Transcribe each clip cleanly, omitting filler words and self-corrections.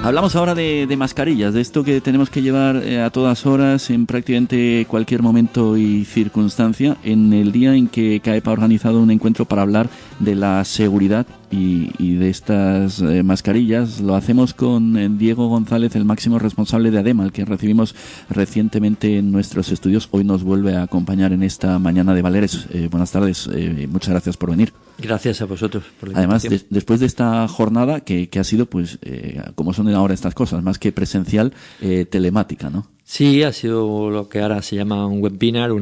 Hablamos ahora de mascarillas, de esto que tenemos que llevar a todas horas, en prácticamente cualquier momento y circunstancia, en el día en que CAEP ha organizado un encuentro para hablar de la seguridad y de estas mascarillas. Lo hacemos con Diego González, el máximo responsable de ADEMA, al que recibimos recientemente en nuestros estudios. Hoy nos vuelve a acompañar en esta mañana de Baleares. Buenas tardes, muchas gracias por venir. Gracias a vosotros por la Además, invitación. después de esta jornada que ha sido, pues, como son ahora estas cosas, más que presencial, telemática, ¿no? Sí, ha sido lo que ahora se llama un webinar,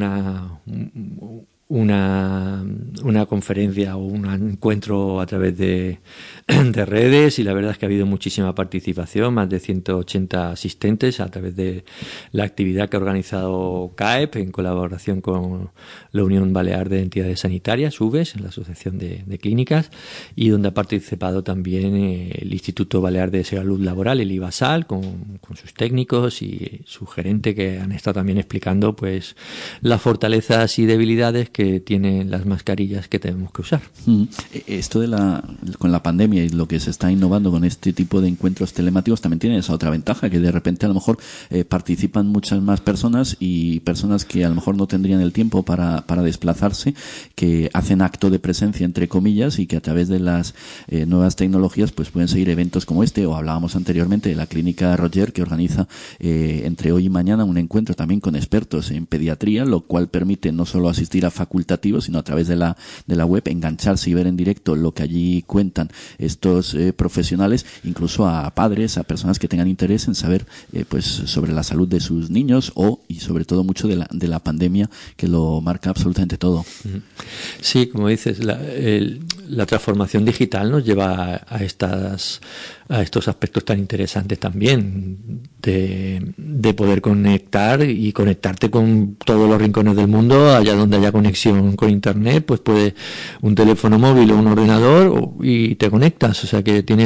una conferencia o un encuentro a través de redes, y la verdad es que ha habido muchísima participación, más de 180 asistentes a través de la actividad que ha organizado CAEP en colaboración con la Unión Balear de Entidades Sanitarias, UBES, la Asociación de Clínicas, y donde ha participado también el Instituto Balear de Salud Laboral, el IBASAL, con sus técnicos y su gerente, que han estado también explicando pues las fortalezas y debilidades que tienen las mascarillas que tenemos que usar. Esto con la pandemia y lo que se está innovando con este tipo de encuentros telemáticos también tiene esa otra ventaja, que de repente a lo mejor participan muchas más personas, y personas que a lo mejor no tendrían el tiempo para desplazarse, que hacen acto de presencia, entre comillas, y que a través de las nuevas tecnologías pues pueden seguir eventos como este. O hablábamos anteriormente de la clínica Roger, que organiza entre hoy y mañana un encuentro también con expertos en pediatría, lo cual permite no solo asistir a facultativos, sino a través de la web engancharse y ver en directo lo que allí cuentan estos profesionales, incluso a padres, a personas que tengan interés en saber pues sobre la salud de sus niños, y sobre todo mucho de la pandemia, que lo marca absolutamente todo. Sí, como dices, la transformación digital nos lleva a estos aspectos tan interesantes también, de poder conectar y conectarte con todos los rincones del mundo. Allá donde haya conexión con internet, pues puede un teléfono móvil o un ordenador y te conectas, o sea que tiene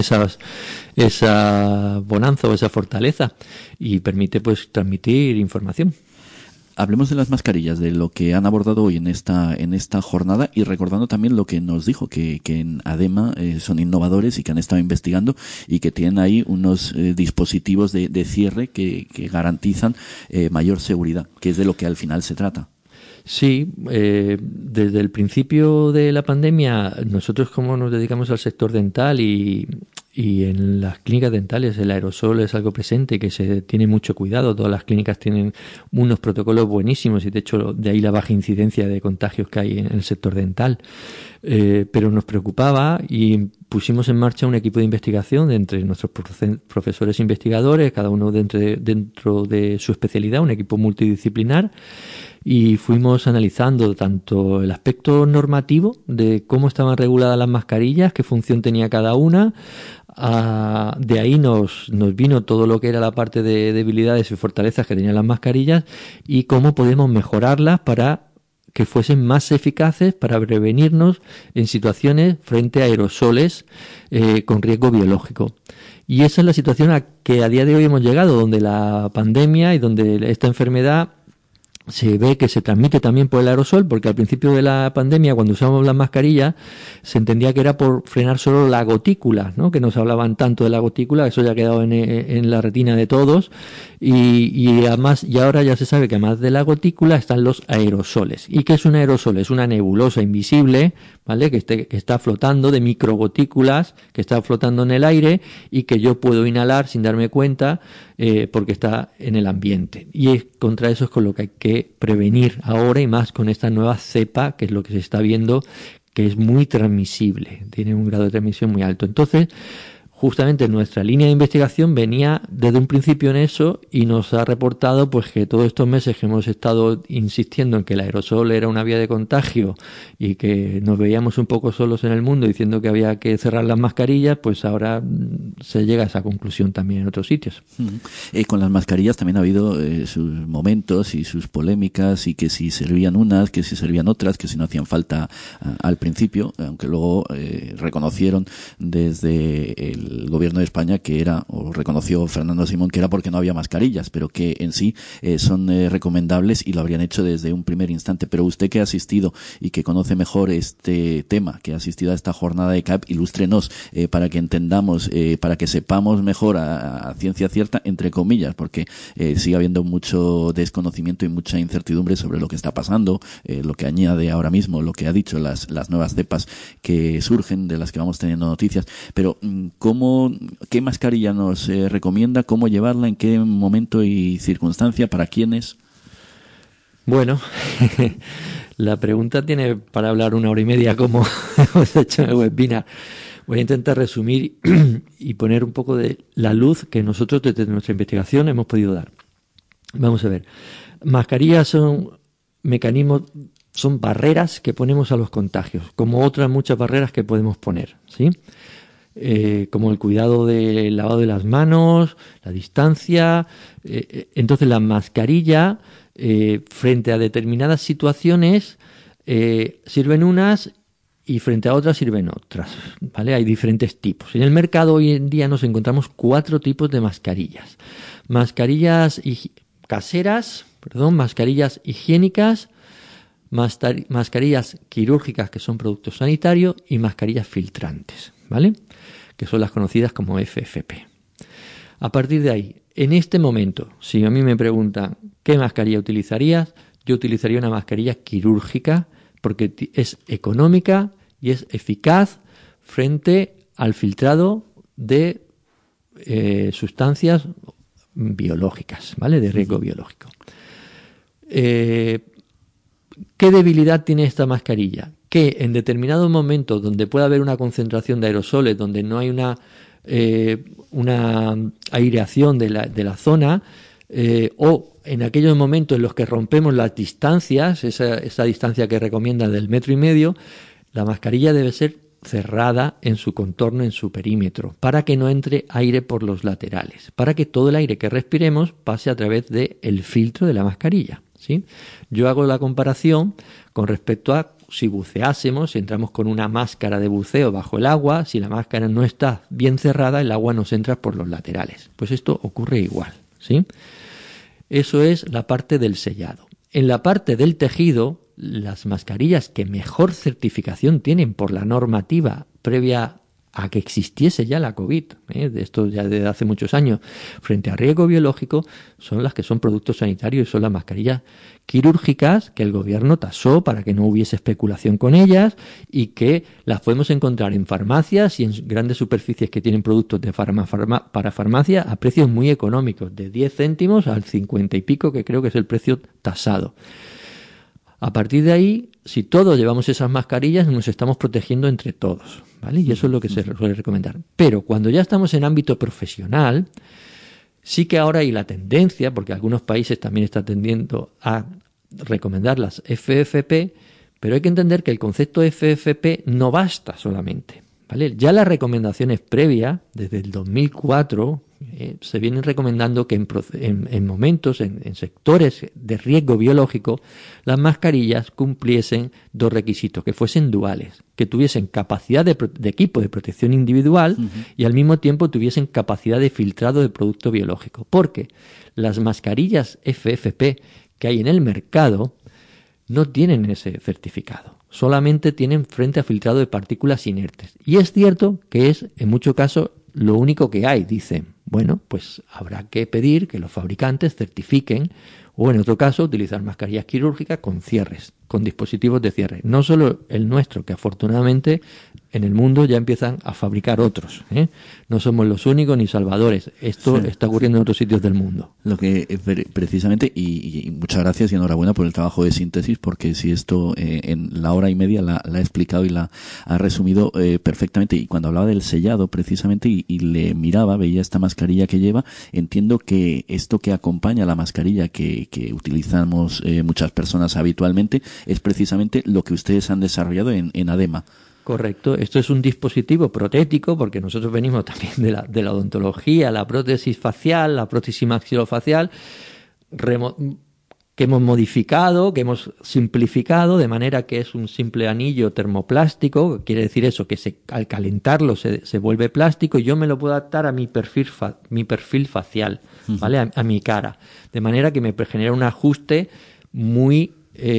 esa bonanza o esa fortaleza, y permite pues transmitir información. Hablemos de las mascarillas, de lo que han abordado hoy en esta jornada, y recordando también lo que nos dijo, que en ADEMA son innovadores y que han estado investigando y que tienen ahí unos dispositivos de cierre que garantizan mayor seguridad, que es de lo que al final se trata. Sí, desde el principio de la pandemia, nosotros, como nos dedicamos al sector dental y en las clínicas dentales el aerosol es algo presente que se tiene mucho cuidado. Todas las clínicas tienen unos protocolos buenísimos, y de hecho de ahí la baja incidencia de contagios que hay en el sector dental. Pero nos preocupaba y pusimos en marcha un equipo de investigación entre nuestros profesores investigadores, cada uno dentro de su especialidad, un equipo multidisciplinar. Y fuimos analizando tanto el aspecto normativo de cómo estaban reguladas las mascarillas, qué función tenía cada una. De ahí nos vino todo lo que era la parte de debilidades y fortalezas que tenían las mascarillas, y cómo podemos mejorarlas para que fuesen más eficaces para prevenirnos en situaciones frente a aerosoles con riesgo biológico. Y esa es la situación a que a día de hoy hemos llegado, donde la pandemia y donde esta enfermedad se ve que se transmite también por el aerosol, porque al principio de la pandemia, cuando usábamos las mascarillas, se entendía que era por frenar solo la gotícula, ¿no? Que nos hablaban tanto de la gotícula, eso ya ha quedado en la retina de todos, y además, y ahora ya se sabe que además de la gotícula están los aerosoles. ¿Y qué es un aerosol? Es una nebulosa invisible, ¿vale? Que está flotando, de microgotículas, que está flotando en el aire y que yo puedo inhalar sin darme cuenta, porque está en el ambiente. Y contra eso es con lo que hay que prevenir ahora, y más con esta nueva cepa, que es lo que se está viendo, que es muy transmisible, tiene un grado de transmisión muy alto. Entonces, justamente nuestra línea de investigación venía desde un principio en eso, y nos ha reportado pues que todos estos meses que hemos estado insistiendo en que el aerosol era una vía de contagio y que nos veíamos un poco solos en el mundo diciendo que había que cerrar las mascarillas, pues ahora se llega a esa conclusión también en otros sitios. Con las mascarillas también ha habido sus momentos y sus polémicas, y que si servían unas, que si servían otras, que si no hacían falta al principio, aunque luego reconocieron desde el gobierno de España que era, o reconoció Fernando Simón, que era porque no había mascarillas, pero que en sí son recomendables y lo habrían hecho desde un primer instante. Pero usted que ha asistido y que conoce mejor este tema, que ha asistido a esta jornada de CAP, ilústrenos para que entendamos, para que sepamos mejor a ciencia cierta, entre comillas, porque sigue habiendo mucho desconocimiento y mucha incertidumbre sobre lo que está pasando, lo que añade ahora mismo, lo que ha dicho, las nuevas cepas que surgen, de las que vamos teniendo noticias. Pero ¿qué mascarilla nos recomienda? ¿Cómo llevarla? ¿En qué momento y circunstancia? ¿Para quiénes? Bueno, la pregunta tiene para hablar 1 hora y media, como hemos hecho en el webinar. Voy a intentar resumir y poner un poco de la luz que nosotros desde nuestra investigación hemos podido dar. Vamos a ver. Mascarillas son mecanismos, son barreras que ponemos a los contagios, como otras muchas barreras que podemos poner, ¿sí? Como el cuidado del lavado de las manos, la distancia. Entonces la mascarilla, frente a determinadas situaciones, sirven unas y frente a otras sirven otras, ¿vale? Hay diferentes tipos. En el mercado hoy en día nos encontramos 4 tipos de mascarillas. Mascarillas caseras, mascarillas higiénicas, mascarillas quirúrgicas, que son productos sanitarios, y mascarillas filtrantes, ¿vale? Que son las conocidas como FFP. A partir de ahí, en este momento, si a mí me preguntan ¿qué mascarilla utilizarías? Yo utilizaría una mascarilla quirúrgica porque es económica y es eficaz frente al filtrado de sustancias biológicas, ¿vale? De riesgo biológico. ¿Qué debilidad tiene esta mascarilla? Que en determinados momentos donde pueda haber una concentración de aerosoles, donde no hay una aireación de la zona, o en aquellos momentos en los que rompemos las distancias, esa distancia que recomienda del 1,5 metros, la mascarilla debe ser cerrada en su contorno, en su perímetro, para que no entre aire por los laterales, para que todo el aire que respiremos pase a través del filtro de la mascarilla, ¿sí? Yo hago la comparación con respecto a si buceásemos, si entramos con una máscara de buceo bajo el agua, si la máscara no está bien cerrada, el agua nos entra por los laterales. Pues esto ocurre igual, ¿sí? Eso es la parte del sellado. En la parte del tejido, las mascarillas que mejor certificación tienen por la normativa previa a que existiese ya la COVID, de esto ya desde hace muchos años, frente a riesgo biológico, son las que son productos sanitarios y son las mascarillas quirúrgicas que el gobierno tasó para que no hubiese especulación con ellas y que las podemos encontrar en farmacias y en grandes superficies que tienen productos de para farmacia a precios muy económicos, de 10 céntimos al 50 y pico, que creo que es el precio tasado. A partir de ahí, si todos llevamos esas mascarillas, nos estamos protegiendo entre todos, ¿vale? Y eso es lo que se suele recomendar. Pero cuando ya estamos en ámbito profesional, sí que ahora hay la tendencia, porque algunos países también están tendiendo a recomendar las FFP, pero hay que entender que el concepto FFP no basta solamente, ¿vale? Ya las recomendaciones previas, desde el 2004, se vienen recomendando que en momentos, en sectores de riesgo biológico, las mascarillas cumpliesen 2 requisitos, que fuesen duales, que tuviesen capacidad de equipo de protección individual y al mismo tiempo tuviesen capacidad de filtrado de producto biológico. Porque las mascarillas FFP que hay en el mercado no tienen ese certificado. Solamente tienen frente a filtrado de partículas inertes. Y es cierto que es, en muchos casos, lo único que hay, dicen. Bueno, pues habrá que pedir que los fabricantes certifiquen o, en otro caso, utilizar mascarillas quirúrgicas con cierres, con dispositivos de cierre. No solo el nuestro, que afortunadamente en el mundo ya empiezan a fabricar otros, ¿eh? No somos los únicos ni salvadores. Esto está ocurriendo en otros sitios del mundo. Lo que precisamente, y muchas gracias y enhorabuena por el trabajo de síntesis, porque si esto en la hora y media la ha explicado y la ha resumido perfectamente. Y cuando hablaba del sellado precisamente y le miraba, veía esta mascarilla que lleva, entiendo que esto que acompaña a la mascarilla que utilizamos muchas personas habitualmente es precisamente lo que ustedes han desarrollado en ADEMA. Correcto, esto es un dispositivo protético, porque nosotros venimos también de la odontología, la prótesis facial, la prótesis maxilofacial, que hemos modificado, que hemos simplificado, de manera que es un simple anillo termoplástico. Quiere decir eso, que al calentarlo se vuelve plástico, y yo me lo puedo adaptar a mi perfil facial, ¿vale? A mi cara. De manera que me genera un ajuste muy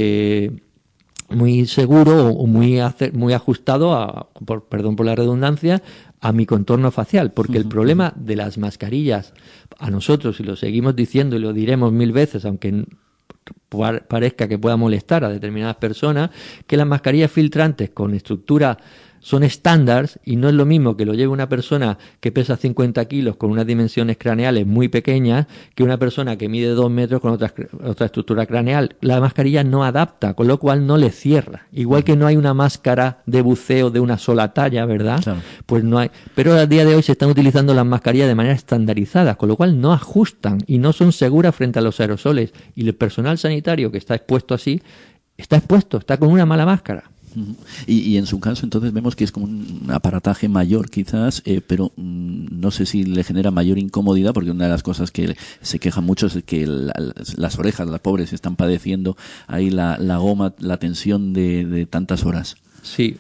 seguro, o muy ajustado, perdón por la redundancia, a mi contorno facial, porque el problema de las mascarillas, a nosotros, y lo seguimos diciendo y lo diremos 1000 veces, aunque parezca que pueda molestar a determinadas personas, que las mascarillas filtrantes con estructura son estándares, y no es lo mismo que lo lleve una persona que pesa 50 kilos con unas dimensiones craneales muy pequeñas que una persona que mide 2 metros con otra estructura craneal. La mascarilla no adapta, con lo cual no le cierra. Igual que no hay una máscara de buceo de una sola talla, ¿verdad? Claro. Pues no hay. Pero a día de hoy se están utilizando las mascarillas de manera estandarizada, con lo cual no ajustan y no son seguras frente a los aerosoles. Y el personal sanitario que está expuesto así, está con una mala máscara. Y en su caso, entonces, vemos que es como un aparataje mayor, quizás, pero no sé si le genera mayor incomodidad, porque una de las cosas que se quejan mucho es que las orejas, las pobres, están padeciendo ahí la goma, la tensión de tantas horas. Sí,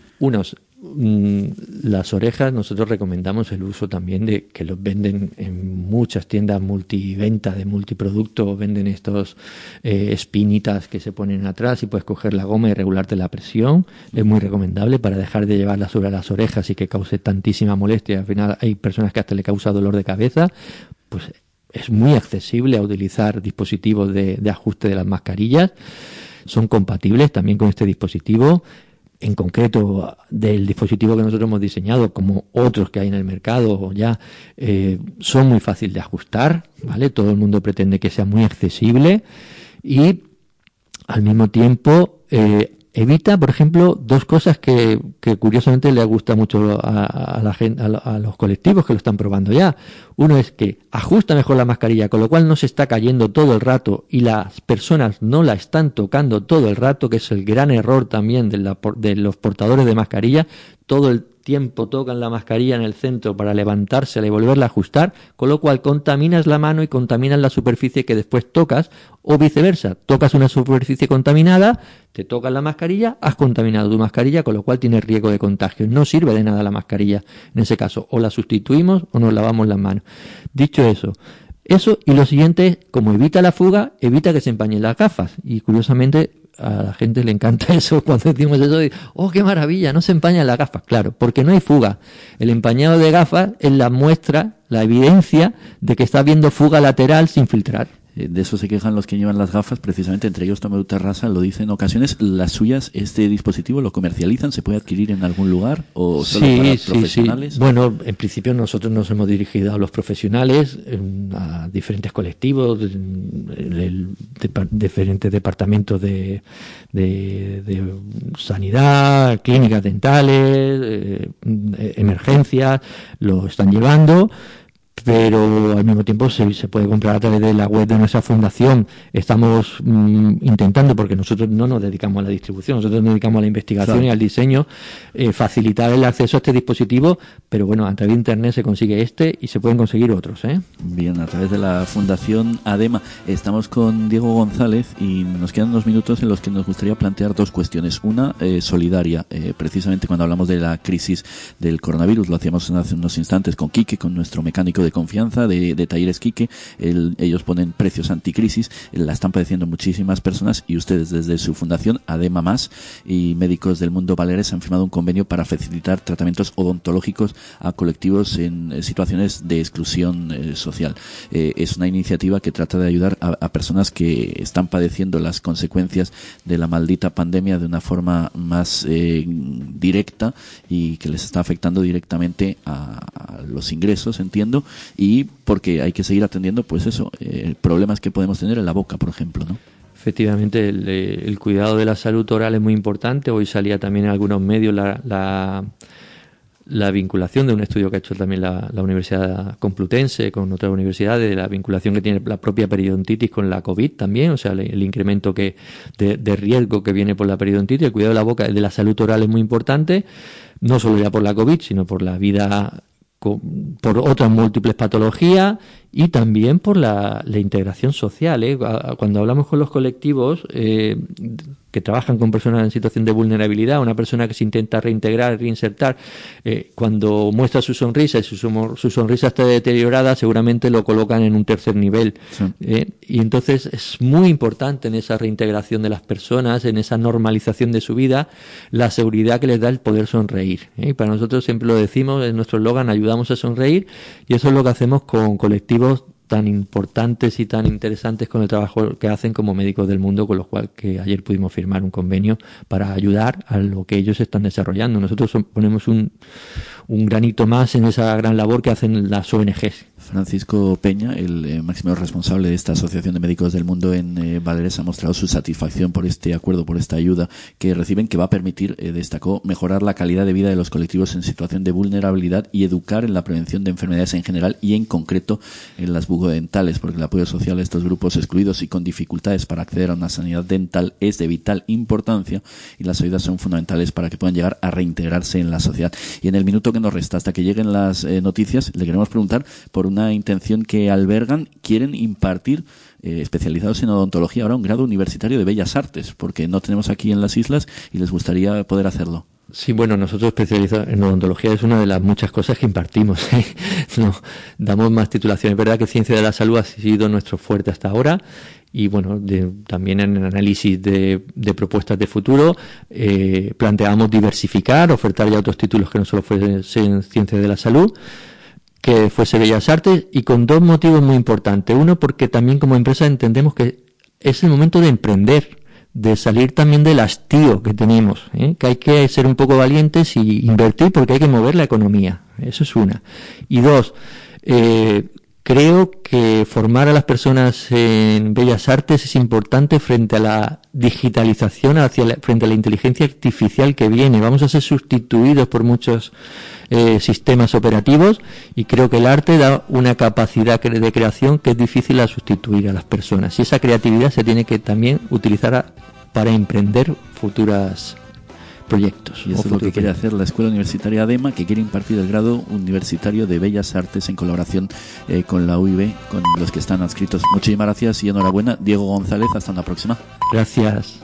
las orejas nosotros recomendamos el uso también de que los venden en muchas tiendas multiventa de multiproducto, venden estos espinitas que se ponen atrás y puedes coger la goma y regularte la presión. Es muy recomendable para dejar de llevarla sobre las orejas y que cause tantísima molestia. Al final hay personas que hasta le causa dolor de cabeza. Pues es muy accesible a utilizar dispositivos de ajuste de las mascarillas. Son compatibles también con este dispositivo. En concreto, del dispositivo que nosotros hemos diseñado, como otros que hay en el mercado ya, son muy fáciles de ajustar, ¿vale? Todo el mundo pretende que sea muy accesible y, al mismo tiempo, evita, por ejemplo, dos cosas que curiosamente le gusta mucho a la gente, a los colectivos que lo están probando ya. Uno es que ajusta mejor la mascarilla, con lo cual no se está cayendo todo el rato y las personas no la están tocando todo el rato, que es el gran error también de los portadores de mascarilla. Todo el tiempo tocan la mascarilla en el centro para levantársela y volverla a ajustar, con lo cual contaminas la mano y contaminas la superficie que después tocas, o viceversa, tocas una superficie contaminada, te tocas la mascarilla, has contaminado tu mascarilla, con lo cual tienes riesgo de contagio. No sirve de nada la mascarilla en ese caso, o la sustituimos o nos lavamos las manos. Dicho eso y lo siguiente es, como evita la fuga, evita que se empañen las gafas, y curiosamente a la gente le encanta eso. Cuando decimos eso, ¡oh, qué maravilla! No se empañan las gafas. Claro, porque no hay fuga. El empañado de gafas es la muestra, la evidencia de que está habiendo fuga lateral sin filtrar. De eso se quejan los que llevan las gafas, precisamente, entre ellos Tomeu Terrassa lo dice en ocasiones. ¿Las suyas, este dispositivo, lo comercializan? ¿Se puede adquirir en algún lugar o solo para profesionales? Sí. Bueno, en principio nosotros nos hemos dirigido a los profesionales, a diferentes colectivos, diferentes departamentos de sanidad, clínicas dentales, emergencias, lo están llevando. Pero al mismo tiempo se puede comprar a través de la web de nuestra fundación. Estamos intentando, porque nosotros no nos dedicamos a la distribución, nosotros nos dedicamos a la investigación, claro, y al diseño, facilitar el acceso a este dispositivo, pero bueno, a través de internet se consigue y se pueden conseguir otros. Bien, a través de la Fundación ADEMA. Estamos con Diego González y nos quedan 2 minutos en los que nos gustaría plantear 2 cuestiones. Una, solidaria. Precisamente cuando hablamos de la crisis del coronavirus, lo hacíamos hace unos instantes con Quique, con nuestro mecánico de confianza de Talleres Quique. Ellos ponen precios anticrisis, la están padeciendo muchísimas personas, y ustedes desde su fundación ADEMA Más y Médicos del Mundo Baleares han firmado un convenio para facilitar tratamientos odontológicos a colectivos en situaciones de exclusión social. Es una iniciativa que trata de ayudar a personas que están padeciendo las consecuencias de la maldita pandemia de una forma más directa, y que les está afectando directamente a los ingresos, entiendo, y porque hay que seguir atendiendo, pues eso, problemas que podemos tener en la boca, por ejemplo, ¿no? Efectivamente, el cuidado de la salud oral es muy importante. Hoy salía también en algunos medios la vinculación de un estudio que ha hecho también la Universidad Complutense con otras universidades, de la vinculación que tiene la propia periodontitis con la COVID también, o sea, el incremento de riesgo que viene por la periodontitis. El cuidado de la boca, de la salud oral, es muy importante, no solo ya por la COVID, sino por la vida, por otras múltiples patologías, y también por la integración social. Cuando hablamos con los colectivos que trabajan con personas en situación de vulnerabilidad, una persona que se intenta reintegrar, reinsertar, cuando muestra su sonrisa y su sonrisa está deteriorada, seguramente lo colocan en un tercer nivel. Sí. Y entonces es muy importante en esa reintegración de las personas, en esa normalización de su vida, la seguridad que les da el poder sonreír. Y para nosotros, siempre lo decimos, es nuestro eslogan, ayudamos a sonreír, y eso es lo que hacemos con colectivos tan importantes y tan interesantes con el trabajo que hacen como Médicos del Mundo, con los cuales que ayer pudimos firmar un convenio para ayudar a lo que ellos están desarrollando. Nosotros ponemos un granito más en esa gran labor que hacen las ONGs. Francisco Peña, el máximo responsable de esta Asociación de Médicos del Mundo en Baleares, ha mostrado su satisfacción por este acuerdo, por esta ayuda que reciben, que va a permitir, destacó, mejorar la calidad de vida de los colectivos en situación de vulnerabilidad y educar en la prevención de enfermedades en general y en concreto en las bucodentales, porque el apoyo social a estos grupos excluidos y con dificultades para acceder a una sanidad dental es de vital importancia, y las ayudas son fundamentales para que puedan llegar a reintegrarse en la sociedad. Y en el minuto que nos resta, hasta que lleguen las noticias, le queremos preguntar por una intención que albergan. Quieren impartir, especializados en odontología, ahora un grado universitario de Bellas Artes, porque no tenemos aquí en las islas y les gustaría poder hacerlo. Sí, bueno, nosotros especializados en odontología es una de las muchas cosas que impartimos. No, damos más titulaciones. Es verdad que ciencia de la salud ha sido nuestro fuerte hasta ahora, y bueno, también en el análisis de propuestas de futuro planteamos diversificar, ofertar ya otros títulos que no solo fuesen ciencia de la salud, que fuese Bellas Artes, y con dos motivos muy importantes. Uno, porque también como empresa entendemos que es el momento de emprender, de salir también del hastío que tenemos, que hay que ser un poco valientes y invertir, porque hay que mover la economía. Eso es una. Y dos, creo que formar a las personas en Bellas Artes es importante frente a la digitalización, frente a la inteligencia artificial que viene. Vamos a ser sustituidos por muchos sistemas operativos, y creo que el arte da una capacidad de creación que es difícil a sustituir a las personas, y esa creatividad se tiene que también utilizar para emprender futuros proyectos. Y eso es lo que quiere hacer la Escuela Universitaria ADEMA, que quiere impartir el grado universitario de Bellas Artes en colaboración con la UIB, con los que están adscritos. Muchísimas gracias y enhorabuena. Diego González, hasta una próxima. Gracias.